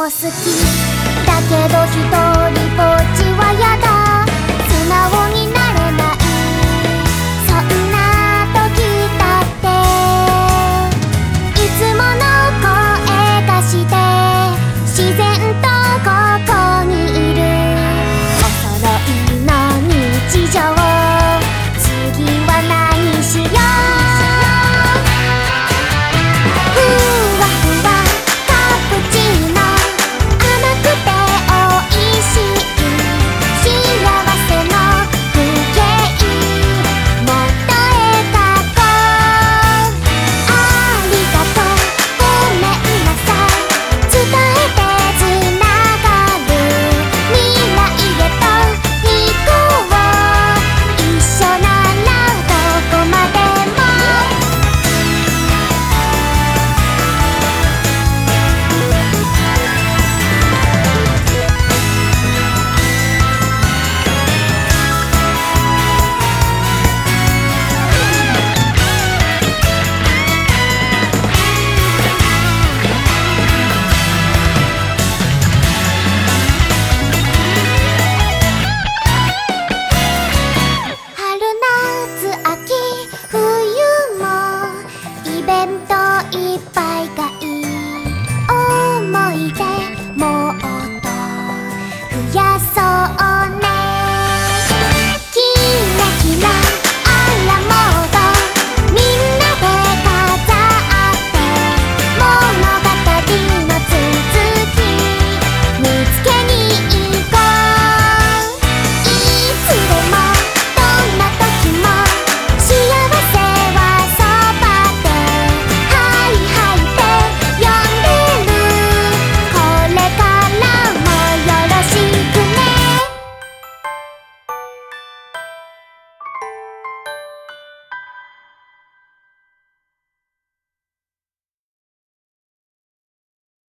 好きだけど一人ぼっちはやだ、素直になれない、そんな時だっていつもの声がして自然とここにいる、お揃いの日常、次は何しよう、ふわふわカプチーノ、甘くておいしい幸せの風景、もっと描こう、ありがとうごめんなさい、伝えてつながる、未来へと行こう、一緒ならどこまでも。春夏秋冬もイベントいっぱいがいい、思い出もっと増やそう